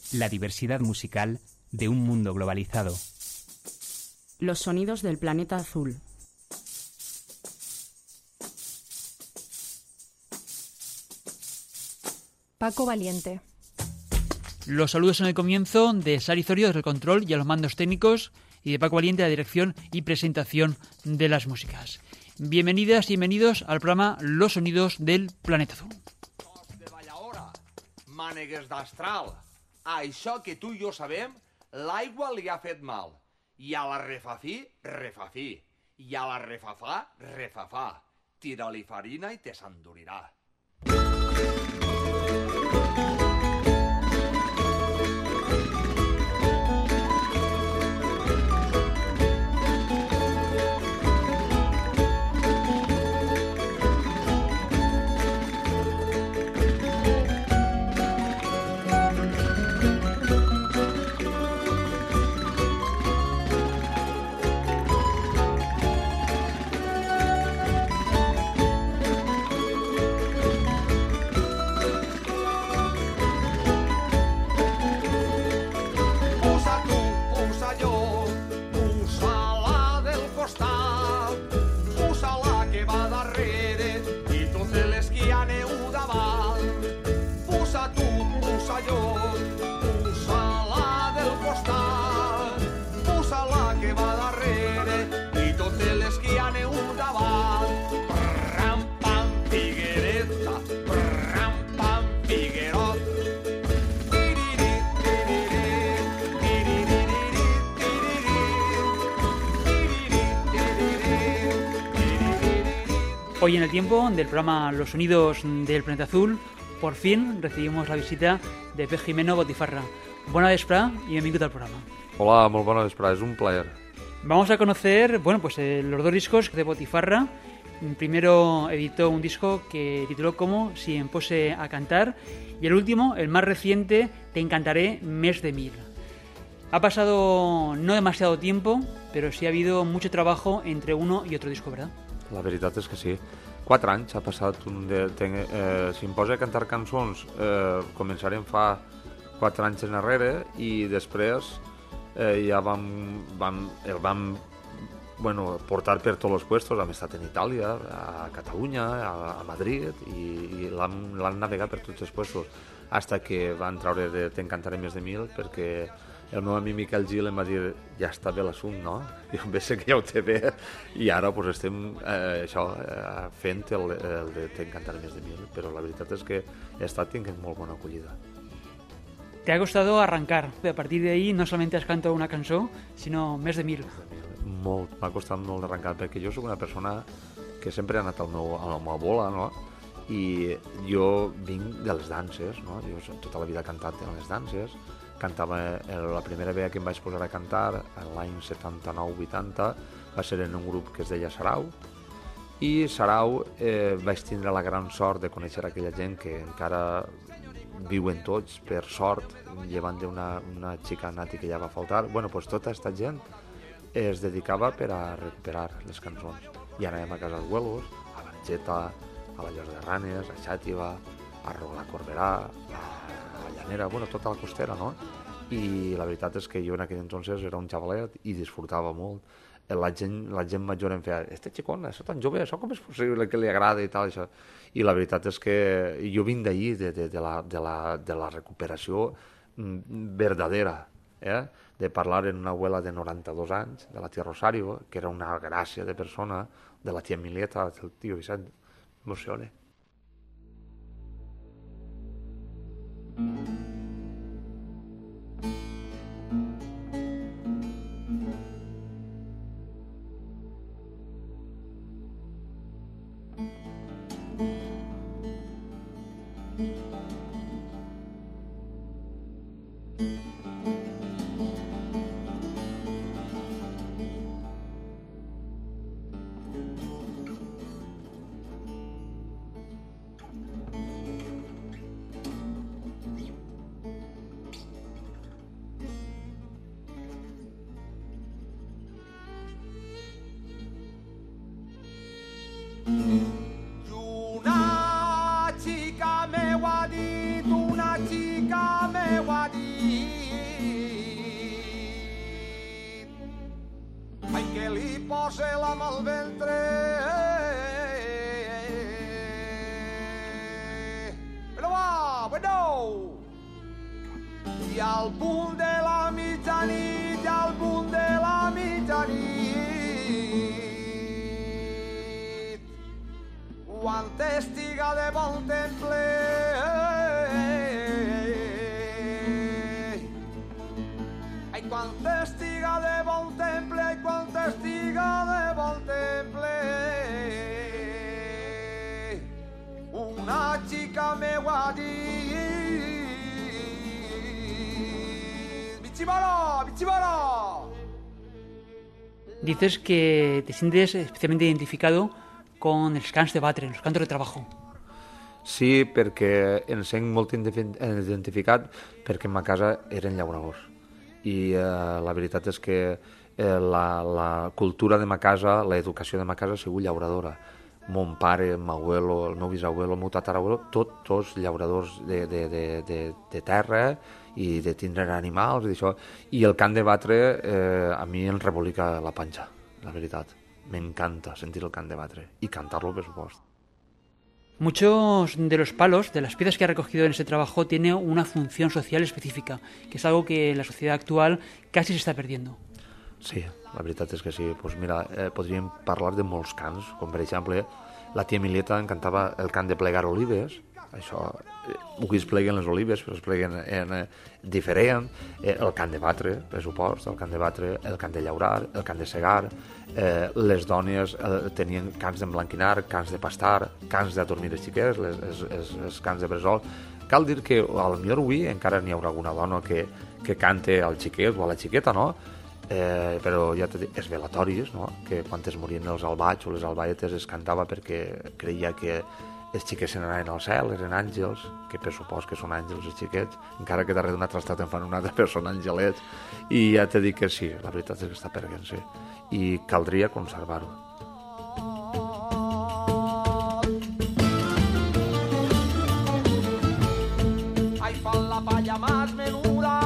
la diversidad musical de un mundo globalizado. Los sonidos del planeta azul. Paco Valiente. Los saludos en el comienzo de Sari Zorio desde el control y a los mandos técnicos y de Paco Valiente a la dirección y presentación de las músicas. Bienvenidas y bienvenidos al programa Los Sonidos del Planeta Azul. Cos de Vallahora, mànegues d'astral. A això que tu i jo sabem, l'aigua li ha fet mal. I a la refafí, refafí. I a la refafà, refafà. Tira-li farina i te s'endurirà. Hoy en el tiempo del programa Los Sonidos del Planeta Azul, por fin recibimos la visita de Pep Jimeno Botifarra. Buena vesprada y bienvenido al programa. Hola, molt bona vesprada, es un placer. Vamos a conocer, los dos discos de Botifarra. Primero editó un disco que tituló como Si em pose a cantar y el último, el más reciente, Te encantaré, mes de mil. Ha pasado no demasiado tiempo, pero sí ha habido mucho trabajo entre uno y otro disco, ¿verdad? La veritat és que sí. 4 anys ha passat. Si em posa a cantar cançons, començarem fa 4 anys enrere i després ja el vam portar per tots els puestos. Hem estat en Itàlia, a Catalunya, a Madrid i l'han navegat per tots els puestos hasta que van treure de T'encantaré més de mil perquè el meu amic Miquel Gil em va dir ja està bé l'assumpte, no? Jo em sé que ja ho té bé i ara estem fent el de T'encantaré més de mil, però la veritat és que està tenint molt bona acollida. Te ha costado arrancar. A partir de ahí no solamente has cantado una cançó, sinó més de mil. Molt, m'ha costat molt d'arrencar perquè jo soc una persona que sempre ha anat a la meva bola, no? I jo vinc de les danses, no? Jo tota la vida he cantat en les danses. Cantava, la primera vegada que em vaig posar a cantar l'any 79-80 va ser en un grup que es deia Sarau i Sarau vaig tindre la gran sort de conèixer aquella gent que encara viuen tots per sort, llevant d'una xica nati que ja va faltar. Tota aquesta gent es dedicava per a recuperar les cançons i anàvem a Casa dels Güelos, a l'Angeta, a la Llos de Ranes, a Xàtiva, a la Corberà, a Llanera, tota la costera, no? I la veritat és que jo en aquell entonces era un xavalet i disfrutava molt. La gent major em feia, este xicón, això tan jove, això com és possible que li agrada i tal, això? I la veritat és que jo vinc d'ahir, de la recuperació verdadera, de parlar en una abuela de 92 anys, de la tia Rosario, que era una gràcia de persona, de la tia Emilieta, del tio Vicent, m'emociona. Una xica m'ho ha dit, una xica m'ho m'ho ha dit. Ai, que li posa la mà al ventre. Però va, bueno! I al punt de la mitjanit, i al punt de la mitjanit, quan estiga de bon temple, ai, quan estiga de bon temple, ai, quan estiga de bon temple, una xica m'ho ha dit. ¡Bichibara! ¡Bichibara! Dices que te sientes especialmente identificado con els cants de batre, els cantos de trabajo. Sí, perquè em sent molt identificat perquè en ma casa eren llauradors. I la veritat és que la cultura de ma casa, l'educació de ma casa ha sigut llauradora. Mon pare, el meu abuelo, el meu bisabuelo, el meu tatarabuelo, tots llauradors de terra i de tindre animals i d'això. I el cant de batre a mi em rebolica la panxa, la veritat. M'encanta sentir el cant de batre i cantar-lo, per supost. Muchos de los palos, de las piezas que ha recogido en ese trabajo, tiene una función social específica, que es algo que en la sociedad actual casi se está perdiendo. Sí, la veritat és que sí. Pues mira, podríem parlar de molts cants, com per exemple, la tia Emilieta encantava el cant de plegar olives. Això, avui es pleguen les olives, però es pleguen diferent. El cant de batre, per supost, el cant de batre, el cant de llaurar, el cant de segar. Les dones tenien cants d'emblanquinar, cants de pastar, cants d'adormir els xiquets, els cants de bressol. Cal dir que potser avui encara n'hi haurà alguna dona que cante al xiquet o a la xiqueta, no? Però ja t'he dit, els velatoris, no? Que quan es morien els albats o les albaetes es cantava perquè creia que els xiquets se n'anaven al cel, eren àngels, que per supòs que són àngels els xiquets, encara que darrere d'un altre estat en fan un altre, però són angelets. I ja t'he dit que sí, la veritat és que està perdent, sí. I caldria conservar-ho. Ai, fan la palla más menuda.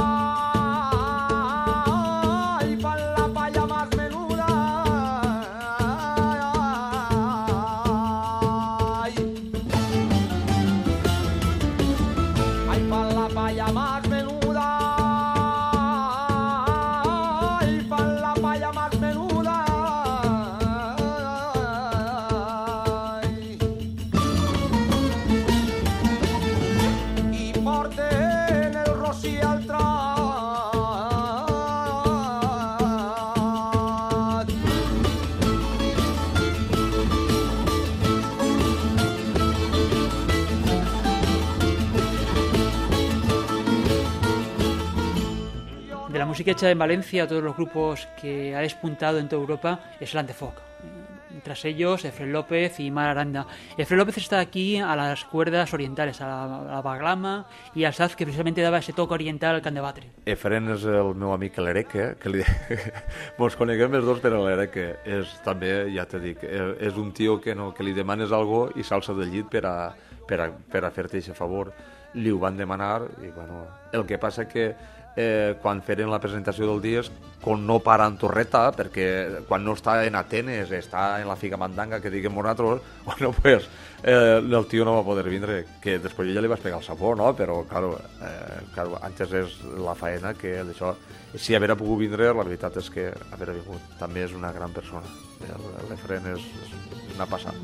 De la música hecha en Valencia, todos los grupos que ha despuntado en toda Europa es el Antefoc. Tras ellos, Efrén López y Mar Aranda. Efrén López está aquí a las cuerdas orientales, a la baglama y al saz, que precisamente daba ese toque oriental al cant de batre. Efrén és el meu amic l'Ereque, que mos coneguem els dos, però l'Ereque és també, ja t'he dit, és un tio que li demanes algo i s'alça del llit per a fer-te aquest favor. Li ho van demanar i bueno, el que passa que quan feren la presentació del disc, com no para en Torreta, perquè quan no està en Atenes, està en la Figa Mandanga, que diguem nosaltres, bueno, pues, el tio no va poder vindre, que després ja li vas pegar el sapó, no? Però, claro, antes és la faena que d'això, si haver pogut vindre, la veritat és que haver vingut. També és una gran persona. L'Efrén és una passada.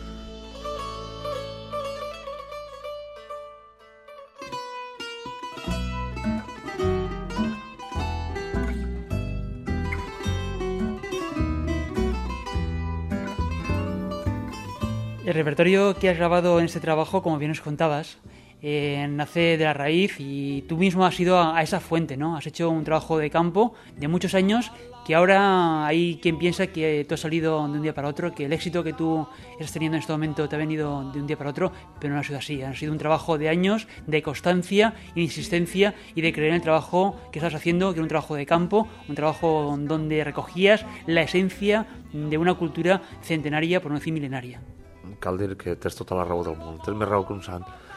El repertorio que has grabado en este trabajo, como bien nos contabas, nace de la raíz y tú mismo has ido a esa fuente, ¿no? Has hecho un trabajo de campo de muchos años que ahora hay quien piensa que tú has salido de un día para otro, que el éxito que tú estás teniendo en este momento te ha venido de un día para otro, pero no ha sido así. Ha sido un trabajo de años, de constancia y de insistencia y de creer en el trabajo que estás haciendo, que era un trabajo de campo, un trabajo donde recogías la esencia de una cultura centenaria, por no decir milenaria. Cal dir que tens tota la raó del món, tens més raó que un sant.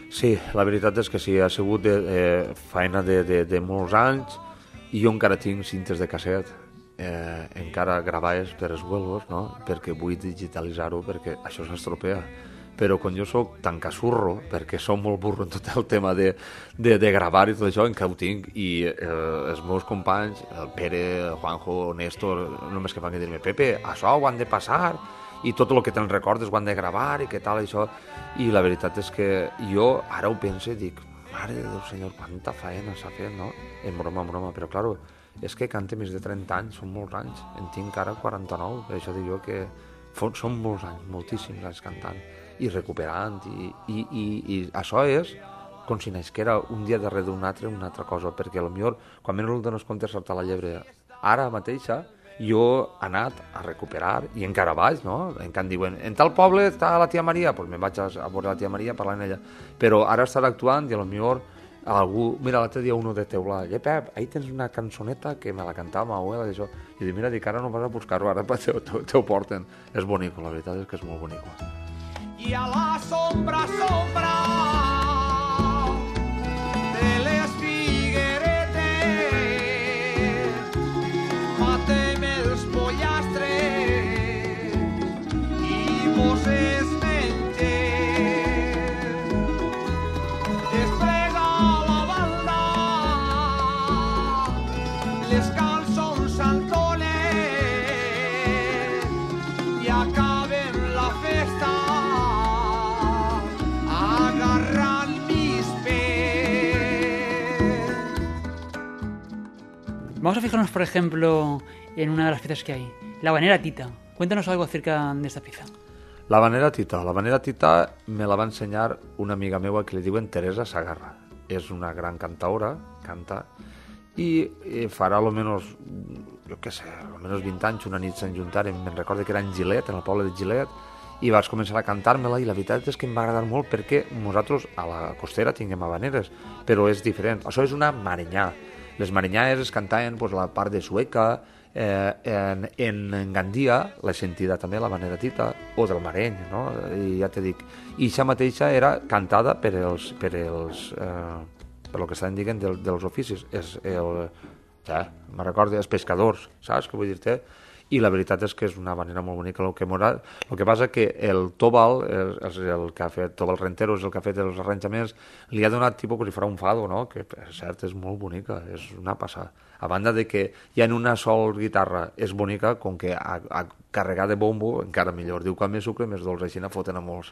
Sí, la veritat és que sí, ha sigut feina de molts anys i jo encara tinc cintes de casset, encara gravades per els vuelos, no? Perquè vull digitalitzar-ho, perquè això s'estropea. Però quan jo soc tan casurro, perquè som molt burro en tot el tema de gravar i tot això, encara ho tinc, i els meus companys, el Pere, el Juanjo, Néstor, només que fan que dir-me, Pepe, això ho han de passar, i tot el que te'n recordes ho han de gravar, i què tal, això. I la veritat és que jo ara ho penso i dic, mare de Déu senyor, quanta faena s'ha fet, no? En broma, però claro, és que cante més de 30 anys, són molts anys, en tinc ara 49, per això dic jo que són molts anys, moltíssims anys cantant, i recuperant, i això és com si nasquera un dia darrere d'un altre una altra cosa, perquè potser quan menys el dones compte saltar la llebre ara mateixa, jo he anat a recuperar i encara vaig, no? Encara em diuen, en tal poble està la tia Maria, doncs me'n vaig a veure la tia Maria parlant amb ella, però ara estarà actuant i potser algú, mira, l'altre dia uno de Teulà, Pep, ahí tens una cançoneta que me la cantava ma abuela, i dic, mira, ara no vas a buscar-ho, ara te ho porten. És bonico, la veritat és que és molt bonico. I a la sombra de les figueretes matem els pollastres i mos es mengem. Desplega la banda les cançons santones i acabem la festa agarrant mis pies. Vamos a fijarnos, por ejemplo, en una de las piezas que hay, La Habanera Tita. Cuéntanos algo acerca de esta pieza. La Habanera Tita me la va ensenyar una amiga meva que li diuen Teresa Sagarra. És una gran cantaora, canta, i farà almenys, jo què sé, almenys 20 anys, una nit se'n juntaren, me'n recordo que era en Gilet, en el poble de Gilet, i vaig començar a cantar-me-la, i la veritat és que em va agradar molt perquè nosaltres a la costera tinguem habaneres, però és diferent. Això és una marenyà. Les marenyades es cantaven la part de Sueca, en Gandia, la sentida també, la Habanera Tita, o del Mareny, no? I ja te dic. I això mateixa era cantada per el que estan dient dels oficis. Me'n recordo, els pescadors, saps què vull dir-te? I la veritat és que és una manera molt bonica. El que passa que el Tobal, el que ha fet Tobal Rentero, és el que ha fet els arranjaments, li ha donat tipus com si farà un fado, no? Que per cert és molt bonica, és una passada. A banda de que ja en una sol guitarra és bonica, com que a carregar de bombo encara millor. Diu, quan més sucre, més dolç, així foten a molts.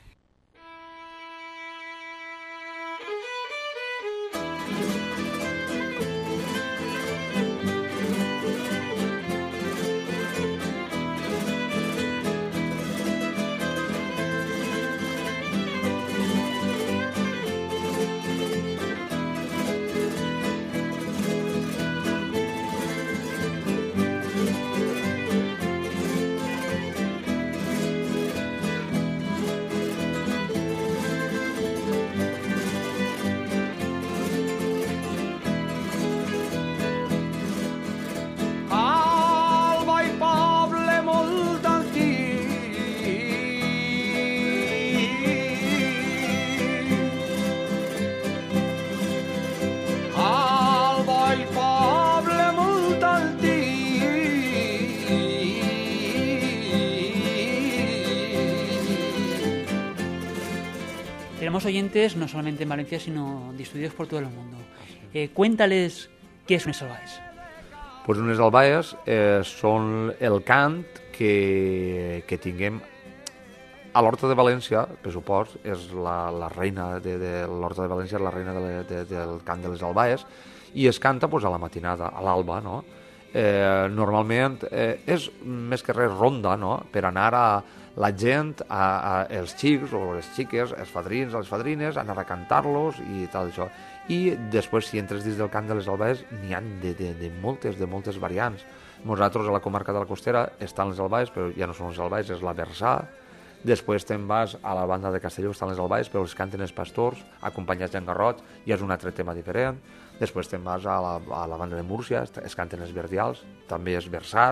Tenemos oyentes no solamente en Valencia, sino distribuidos por todo el mundo. Cuéntales què és unes albaes. Pues unes albaes són el cant que tinguem a l'Horta de València, per supost, és la reina de l'Horta de València, és la reina del cant de les albaes, i es canta a la matinada, a l'alba, no? Normalment és més que res ronda, no? Per anar a la gent, els xics o les xiques, els fadrins, les fadrines, anar a cantar-los i tal, això. I després, si entres dins del cant de les albaes, n'hi ha de moltes variants. Nosaltres, a la comarca de la Costera, estan les albaes, però ja no són les albaes, és la versà. Després te'n vas a la banda de Castelló, estan les albaes, però els canten els pastors, acompanyats en garrots, ja és un altre tema diferent. Després te'n vas a la banda de Múrcia, es canten els verdials, també és versat.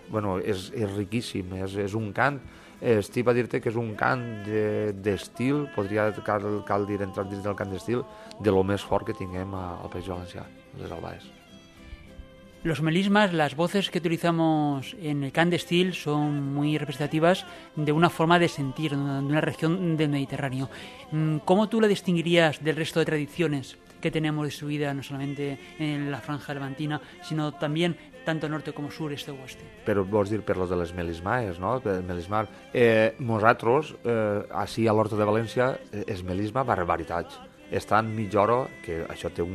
bueno, és riquíssim, és un cant, estic a dir-te que és un cant d'estil, cal dir entrar dins del cant d'estil, de lo més fort que tinguem al País Valencià, les Albaes. Los melismas, las voces que utilizamos en el cant d'estil son muy representativas de una forma de sentir, de una región del Mediterráneo. ¿Cómo tú la distinguirías del resto de tradiciones que tenemos distribuidas no solamente en la franja levantina, sino también tanto norte com sur, este o oeste? Però vols dir per lo de les melismaes, no? Melismar. Nosaltres, així a l'Horta de València, és melisma barbaritats. Està en mitja hora, que això té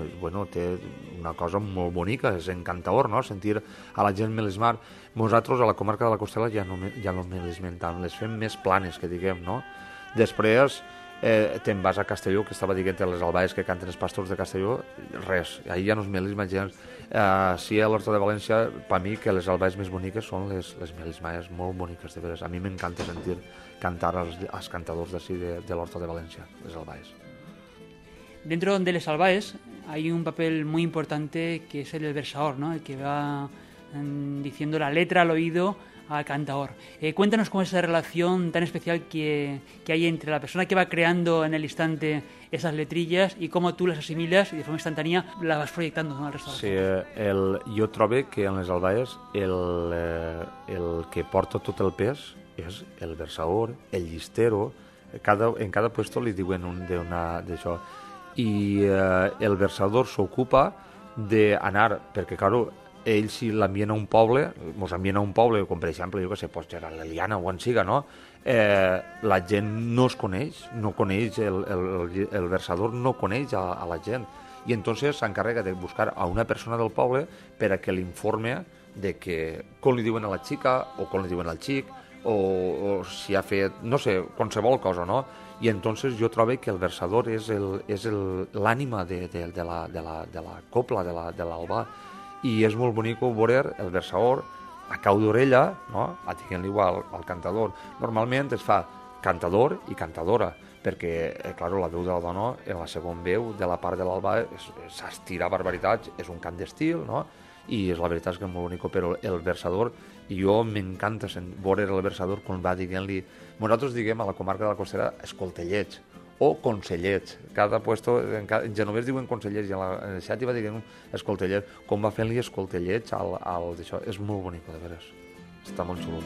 una cosa molt bonica, és encantador, no?, sentir a la gent melismar. Nosaltres, a la comarca de la Costela, ja no melismem tant, les fem més planes, que diguem, no? Després, te'n vas a Castelló, que estava dient les albaes que canten els pastors de Castelló, res, ahir ja no es melisma gens. Sí, a l'Horta de València, per mi, que les albaes més boniques són les melismaes, molt boniques, de veres. A mi m'encanta sentir cantar als cantadors d'ací de l'Horta de València, les albaes. Dentro de Les Albaes hay un papel muy importante que es el del versador, ¿no? El que va diciendo la letra al oído al cantador. Cuéntanos cómo es esa relación tan especial que hay entre la persona que va creando en el instante esas letrillas y cómo tú las asimilas y de forma instantánea las vas proyectando, ¿no?, al resto. Sí, jo trobo que en les albaes el que porta tot el pes és el versador, el llistero, en cada puesto li diuen d'això. I el versador s'ocupa d'anar, perquè, clar, ell si l'envien a un poble, mos envien a un poble, com per exemple, jo que sé, pues, a l'Eliana o on siga, no? La gent no es coneix, no coneix, el versador no coneix a la gent, i entonces s'encarrega de buscar a una persona del poble per a que l'informe de que com li diuen a la xica o com li diuen al xic, o si ha fet, no sé, qualsevol cosa, no? I entonces jo trobo que el versador és l'ànima de la copla, de l'albà, i és molt bonic veure el versador a cau d'orella, no?, dient-li igual al cantador. Normalment es fa cantador i cantadora, perquè, clar, la veu de la dona, en la segona veu de la part de l'albà, s'estira barbaritats, és un cant d'estil, no?, i la veritat és que és molt bonic, però el versador, jo m'encanta veure el versador quan va dient-li, nosaltres diguem a la comarca de la Costera escoltellets o consellets, cada puesto, en genovès diuen consellets i en el xàtiva diguem escoltellets, com va fent-li escoltellets d'això, és molt bonic, de veres, està molt xulo.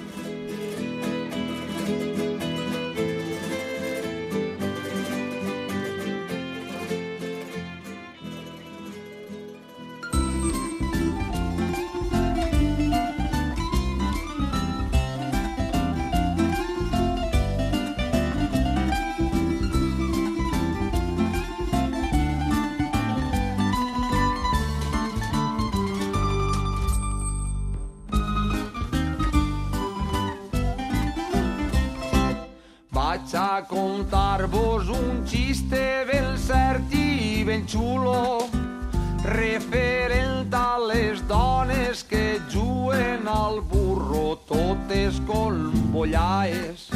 Vaig a contar-vos un xiste ben cert i ben xulo referent a les dones que juguen al burro totes colbollaes.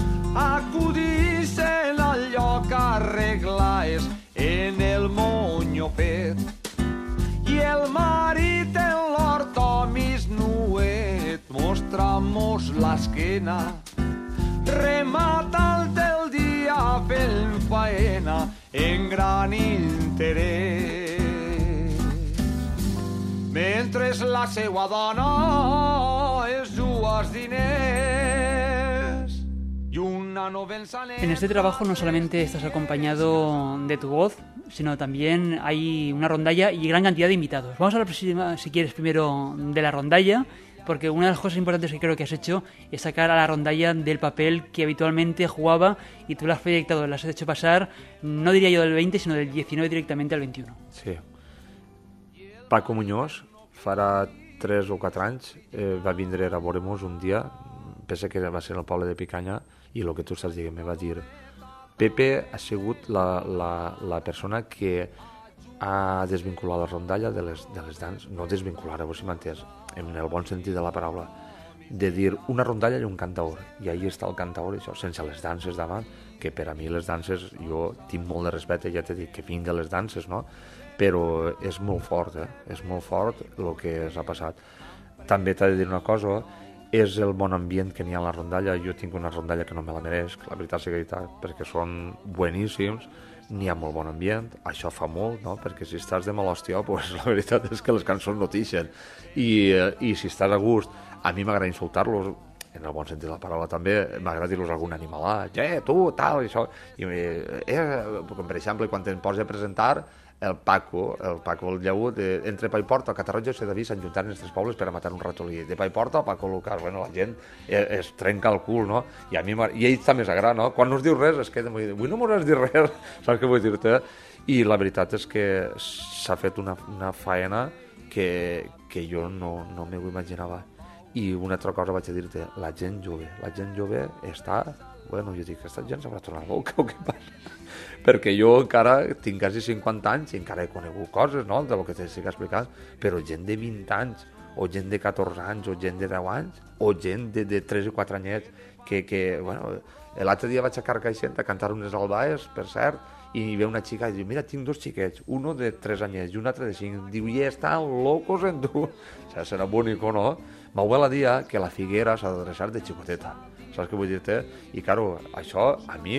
Acudixen al lloc arreglaes en el monyo fet i el marit en l'hortomis nuet mostramos l'esquena rematant el dia fent faena en gran interès. Mentre la seua dona es juga els diners i una novença... En este trabajo no solamente estás acompañado de tu voz, sino también hay una rondalla y gran cantidad de invitados. Vamos a hablar, si quieres, primero de la rondalla, porque una de las cosas importantes que creo que has hecho es sacar a la rondalla del papel que habitualmente jugaba y tú la has proyectado, la has hecho pasar, no diría yo del 20, sino del 19 directamente al 21. Sí. Paco Muñoz, farà 3 o 4 anys, va vindre a veure-nos un dia, pensa que va ser el poble de Picanya, i el que tu estàs dient, me va dir Pepe ha sigut la persona que ha desvinculat la rondalla de les dans, no desvincular, si m'entens, en el bon sentit de la paraula, de dir una rondalla i un cantador, i ahí està el cantador, això, sense les danses davant, que per a mi les danses, jo tinc molt de respecte, ja t'he dit que vinga les danses, no?, però és molt fort, és molt fort el que s'ha passat. també t'he de dir una cosa, és el bon ambient que n'hi ha a la rondalla. Jo tinc una rondalla que no me la mereix, la veritat és veritat, perquè són bueníssims, n'hi ha molt bon ambient, això fa molt, no? Perquè si estàs de mal hòstia, pues, la veritat és que les cançons no t'ixen. I si estàs a gust, a mi m'agrada insultar-los, en el bon sentit de la paraula també, m'agrada dir-los algun animalat, tu, tal, i això. Com per exemple, quan em posa a presentar, el Paco el Lleut, entre Paiporta, Catarroja i Sedaví s'enjuntaren els tres pobles per a matar un ratolí. De Paiporta a Paco Lucas, bueno, la gent es trenca el cul, no? I a ells també s'agrada, no? Quan no es diu res, es queda molt... Avui no m'ho has dit res, saps què vull dir-te? I la veritat és que s'ha fet una faena que jo no m'ho imaginava. I una altra cosa vaig a dir-te, la gent jove està... Bueno, jo dic, aquesta gent s'haurà tornat boca o què passa? Perquè jo encara tinc quasi 50 anys i encara he conegut coses, no?, del que t'estic explicant, però gent de 20 anys, o gent de 14 anys, o gent de 10 anys, o gent de 3 o 4 anyets, que bueno, l'altre dia vaig a Carcaixent a cantar unes albaes, per cert, i hi ve una xica i diu, mira, tinc 2 xiquets, uno de 3 anyets i un altre de 5. Diu, i estan locos en tu. O sigui, serà bonico, no? M'abuela dia que la figuera s'ha d'adreçar de xicoteta. Saps què vull dir-te? I, claro, això a mi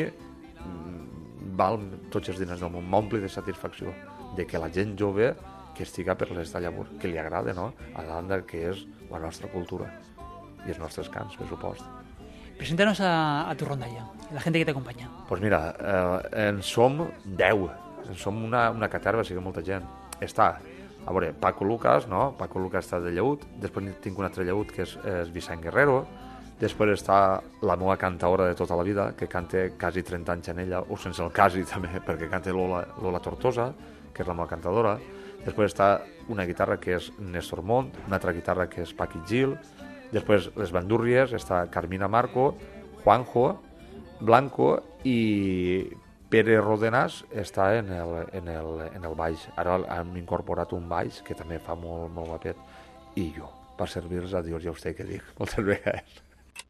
val tots els diners del món, m'ompli de satisfacció de que la gent jove que estiga per les de llavor, que li agrada, no?, a banda que és la nostra cultura i els nostres cants, per supost. Preséntanos a tu rondalla, la gente que te acompaña. Pues mira, en som 10, en som una caterva, sigui molta gent. Està, a veure, Paco Lucas, no? Paco Lucas està de Lleut, després tinc un altre Lleut que és Vicent Guerrero, després està la meva cantaora de tota la vida, que canta quasi 30 anys en ella, o sense el quasi també, perquè canta Lola Tortosa, que és la meva cantadora. Després està una guitarra que és Néstor Montt, una altra guitarra que és Paqui Gil, després les bandúrries està Carmina Marco, Juanjo, Blanco i Pere Rodenàs està en el baix. Ara hem incorporat un baix que també fa molt, molt guapet. I jo, per servir-los a Dios ja us que dic moltes vegades.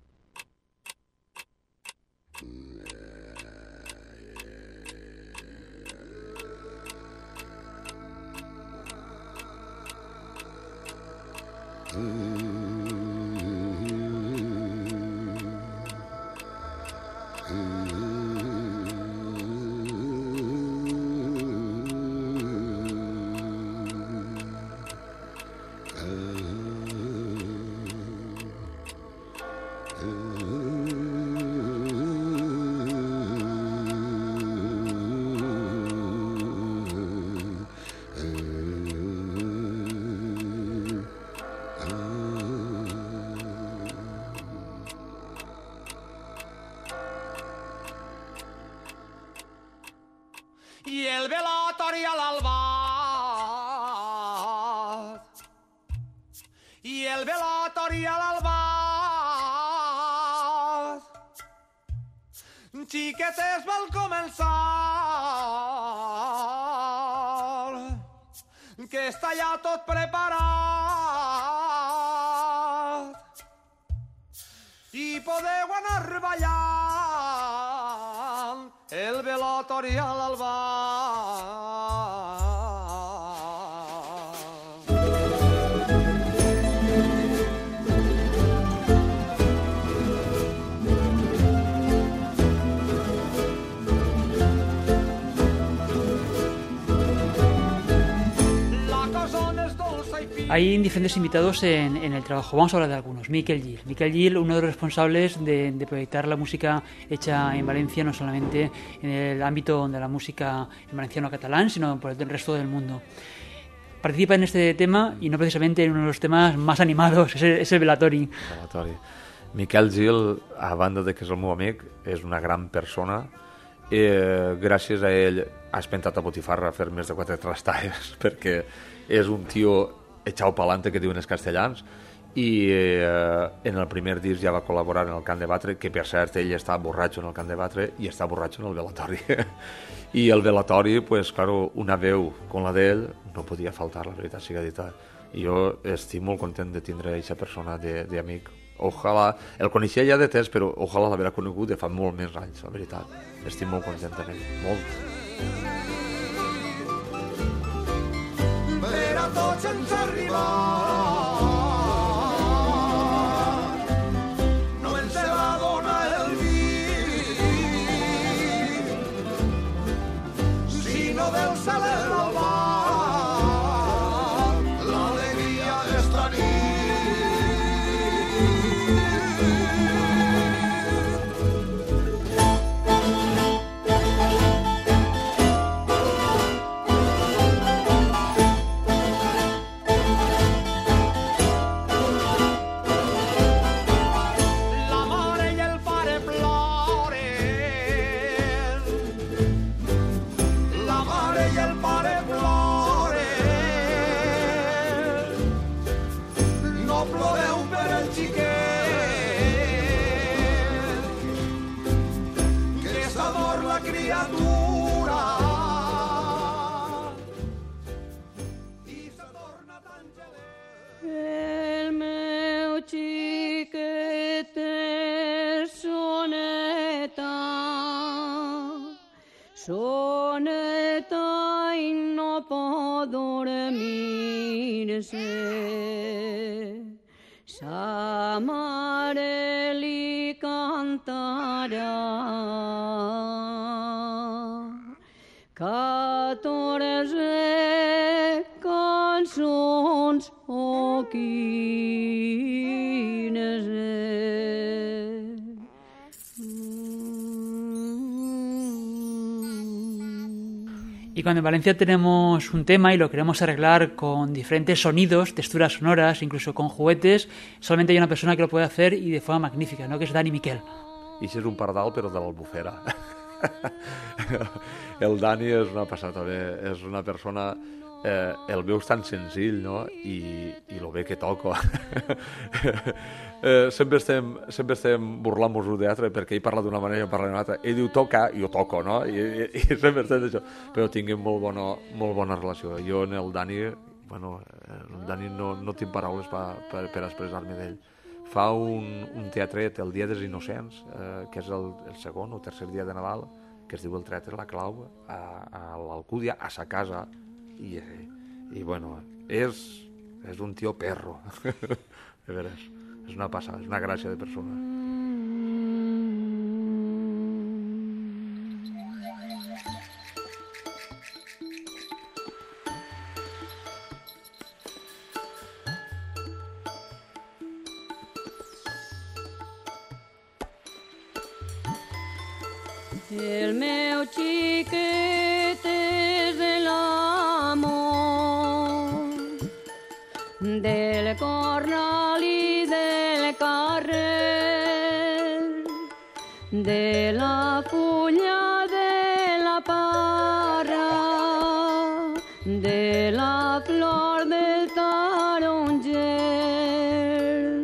I el velatori a l'albat, i el velatori a l'albat, xiquetes vol començar, que està ja tot preparat, i podeu anar ballant el velatori a l'albat. Hay diferentes invitados en el trabajo. Vamos a hablar de algunos. Miquel Gil. Miquel Gil, uno de los responsables de proyectar la música hecha en Valencia, no solamente en el ámbito de la música en valenciano-catalán, sino por el resto del mundo. Participa en este tema y no precisamente en uno de los temas más animados, es el velatori. Miquel Gil, a banda de que és el meu amic, és una gran persona. Gràcies a ell ha espentat a Botifarra a fer més de 4 trastalles, perquè és un tio echao pa'lante, que diuen els castellans, i en el primer disc ja va col·laborar en el Cant de Batre, que per cert ell està borratxo en el Cant de Batre i està borratxo en el velatori. I el velatori, pues claro, una veu com la d'ell no podia faltar, la veritat sigui dita. I jo estic molt content de tindre aquesta persona d'amic. Ojalà, el coneixia ja de temps, però ojalà l'haver conegut de fa molt més anys, la veritat. Estic molt content amb ell, molt. Per a tots ens arriba soneta y no puedo dormirse. Sa mare li cantarà 14 cançons o 15. Y cuando en Valencia tenemos un tema y lo queremos arreglar con diferentes sonidos, texturas sonoras, incluso con juguetes, solamente hay una persona que lo puede hacer y de forma magnífica, ¿no? Que es Dani Miquel. I si és un pardal, però de l'Albufera. El Dani és una passada, també. És una persona... el veus tan senzill, no? I lo bé que toca. Sempre estem burlant-nos un d'altre perquè ell parla d'una manera i jo parlo d'una altra. Ell diu toca, jo toco, no? I sempre estem d'això. Però tinguem molt bona relació. Jo en el Dani, el Dani no tinc paraules per expressar-me d'ell. Fa un teatret el Dia dels Innocents, que és el segon o tercer dia de Nadal, que es diu El Teatre La Clau, a l'Alcúdia, a sa casa. I és un tio perro. De veres, és una passada, és una gràcia de persona. El meu xiquet és de l'amor, del cornal i del carrer, de la fulla de la parra, de la flor del taronger.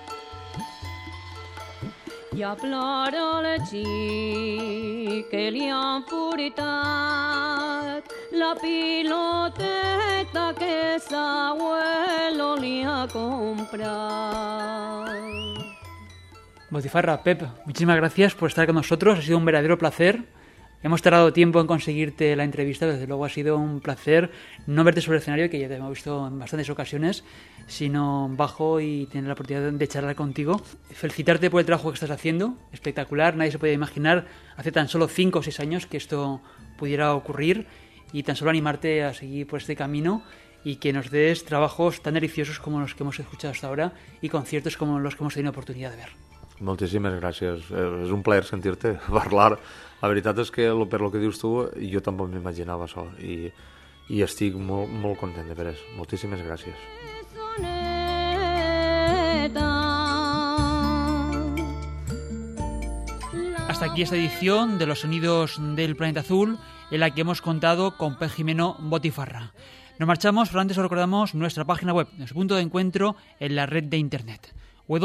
Ja plora el xic que li han furtat la piloteta que s'abuelo li ha comprado. Botifarra, Pep, muchísimas gracias por estar con nosotros, ha sido un verdadero placer. Hemos tardado tiempo en conseguirte la entrevista, desde luego ha sido un placer no verte sobre el escenario, que ya te hemos visto en bastantes ocasiones, sino bajo y tener la oportunidad de charlar contigo. Felicitarte por el trabajo que estás haciendo, espectacular, nadie se podía imaginar hace tan solo 5 o 6 años que esto pudiera ocurrir, y tan solo animarte a seguir por este camino y que nos des trabajos tan deliciosos como los que hemos escuchado hasta ahora y conciertos como los que hemos tenido oportunidad de ver. Moltíssimes gràcies. És un plaer sentir-te parlar. La veritat és que per lo que dius tu, jo tampoc m'imaginava això i estic molt content de veres. Moltíssimes gràcies. Hasta aquí esta edición de Los Sonidos del Planeta Azul, en la que hemos contado con Pep Jimeno Botifarra. Nos marchamos, pero antes os recordamos nuestra página web, nuestro punto de encuentro en la red de internet,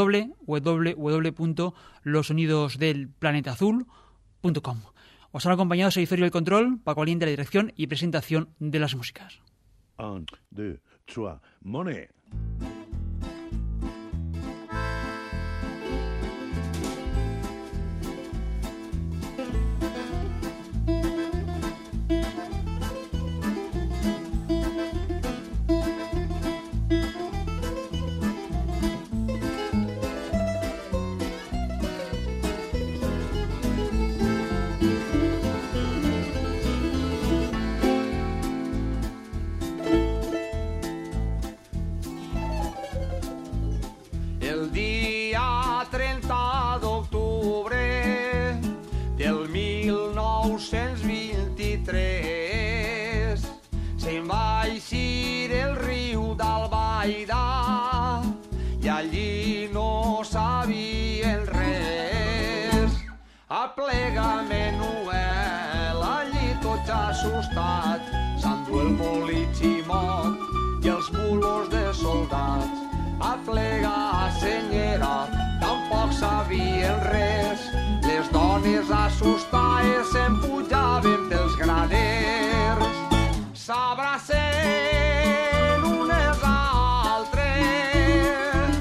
www.losonidosdelplanetaazul.com. Os han acompañado Servicio del Control, Paco Valiente, la dirección y presentación de las músicas. 1, 2, 3, money. El dia 30 d'octubre del 1923 se'n va eixir el riu d'Albaida i allí no sabien res. Aplega Menuel, allí tots assustats, s'endú el molitximot i els mulos de soldats. Aplega senyera, tampoc sabien res. Les dones assustades se'n pujaven pels graners. S'abracen unes altres,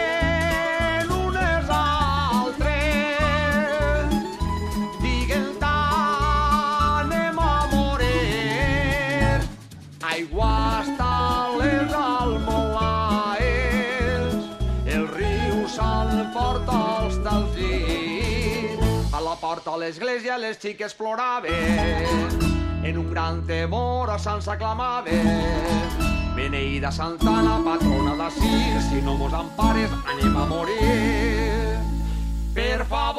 s'abracen unes altres. Diguen l'aigua està a les almohaes, el riu s'emporta els talzits. A la porta de l'església les xiques ploraven, en un gran temor a Sant s'aclamaven. Beneïda Santana, patrona d'ací, si no mos empares anem a morir. Per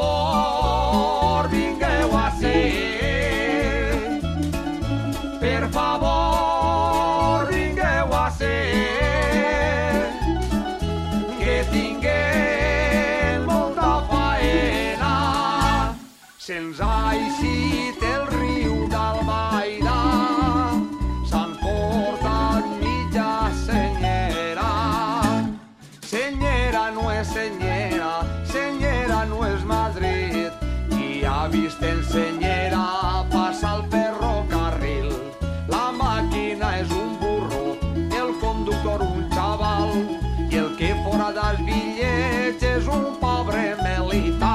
favor, vingueu a ser. Per favor, vingueu a ser. Que tinguem molta faena. Se'ns ha eixit el riu d'Albaida, s'han portat mitja senyera. Senyera no és senyera, senyera no és Madrid. Qui ha vist en senyera passar el ferrocarril. La màquina és un burro, el conductor un xaval, i el que fora dels bitllets és un pobre militar.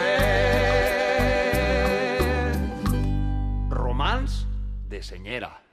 Senyera.